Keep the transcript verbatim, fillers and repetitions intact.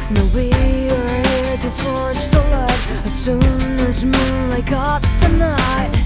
Now we are here to torch the light as soon as moonlight caught the night.